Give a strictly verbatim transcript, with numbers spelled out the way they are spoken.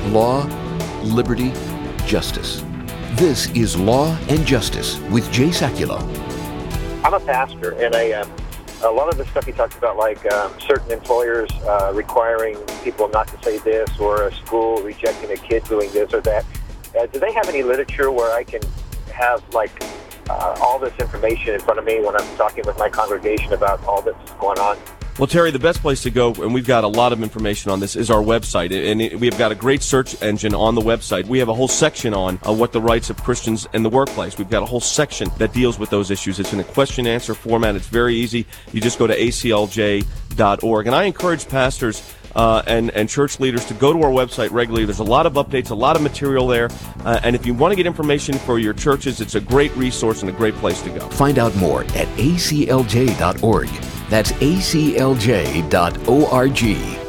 Law, liberty, justice. This is Law and Justice with Jay Sekulow. I'm a pastor, and I, uh, a lot of the stuff he talks about, like um, certain employers uh, requiring people not to say this, or a school rejecting a kid doing this or that. Uh, do they have any literature where I can have, like, uh, all this information in front of me when I'm talking with my congregation about all that's going on? Well, Terry, the best place to go, and we've got a lot of information on this, is our website. And we've got a great search engine on the website. We have a whole section on uh, what the rights of Christians in the workplace. We've got a whole section that deals with those issues. It's in a question-answer format. It's very easy. You just go to A C L J dot org. And I encourage pastors uh, and, and church leaders to go to our website regularly. There's a lot of updates, a lot of material there. Uh, and if you want to get information for your churches, it's a great resource and a great place to go. Find out more at A C L J dot org. That's A C L J dot org.